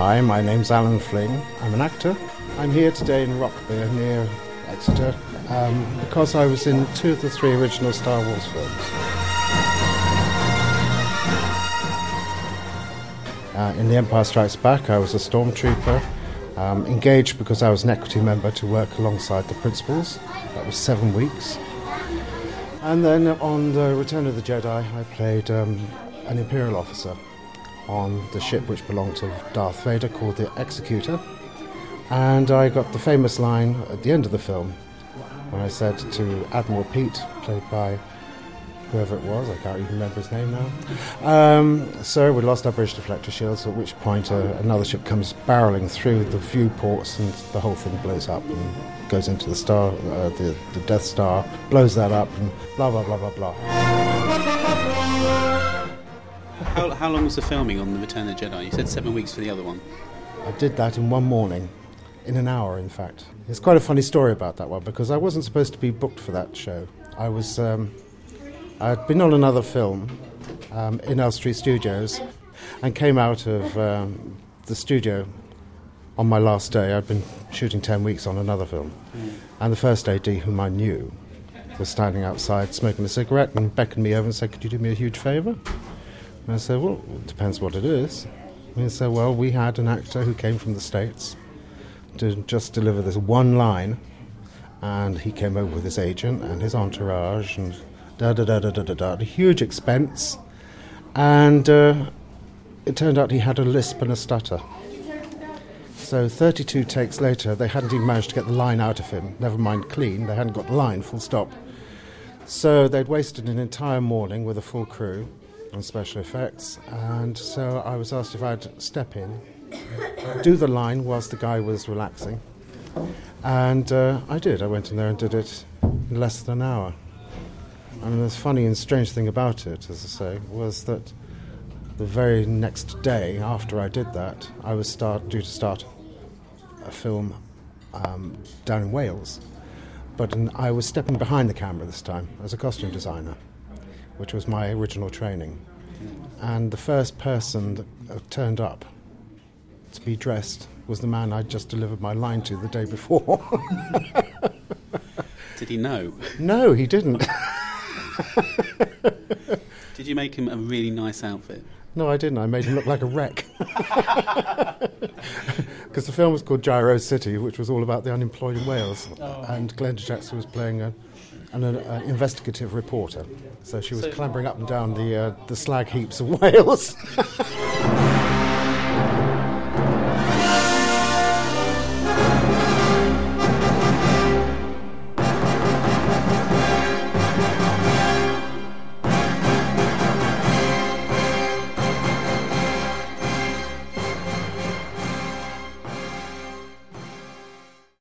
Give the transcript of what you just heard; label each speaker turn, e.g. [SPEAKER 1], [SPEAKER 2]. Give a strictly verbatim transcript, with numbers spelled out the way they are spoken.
[SPEAKER 1] Hi, my name's Alan Fling. I'm an actor. I'm here today in Rockbere near Exeter um, because I was in two of the three original Star Wars films. Uh, in The Empire Strikes Back, I was a stormtrooper, um, engaged because I was an equity member to work alongside the principals. That was seven weeks. And then on the Return of the Jedi, I played um, an Imperial officer on the ship which belonged to Darth Vader called the Executor. And I got the famous line at the end of the film when I said to Admiral Pete, played by whoever it was, I can't even remember his name now, um, "Sir, we lost our bridge deflector shields," at which point uh, another ship comes barreling through the viewports and the whole thing blows up and goes into the star, uh, the, the Death Star, blows that up and blah, blah, blah, blah, blah.
[SPEAKER 2] How, how long was the filming on The Return of the Jedi? You said seven weeks for the other one.
[SPEAKER 1] I did that in one morning, in an hour, in fact. It's quite a funny story about that one, because I wasn't supposed to be booked for that show. I was, um, I'd been on another film um, in Elstree Studios and came out of um, the studio on my last day. I'd been shooting ten weeks on another film. Mm. And the first A D, whom I knew, was standing outside smoking a cigarette and beckoned me over and said, "Could you do me a huge favour?" And I said, "Well, it depends what it is." And he said, "Well, we had an actor who came from the States to just deliver this one line, and he came over with his agent and his entourage and da-da-da-da-da-da-da, a huge expense, and uh, it turned out he had a lisp and a stutter. So thirty-two takes later, they hadn't even managed to get the line out of him, never mind clean, they hadn't got the line, full stop. So they'd wasted an entire morning with a full crew on special effects, and so I was asked if I'd step in, do the line whilst the guy was relaxing, and uh, I did. I went in there and did it in less than an hour. And the funny and strange thing about it, as I say, was that the very next day after I did that, I was start, due to start a film um, down in Wales, but in, I was stepping behind the camera this time as a costume designer, which was my original training. And the first person that uh, turned up to be dressed was the man I'd just delivered my line to the day before.
[SPEAKER 2] Did he know?
[SPEAKER 1] No, he didn't.
[SPEAKER 2] Did you make him a really nice outfit?
[SPEAKER 1] No, I didn't. I made him look like a wreck. Because the film was called Gyro City, which was all about the unemployed in Wales. Oh. And Glenda Jackson was playing a an uh, investigative reporter. So she was so clambering up and down the uh, the slag heaps of Wales.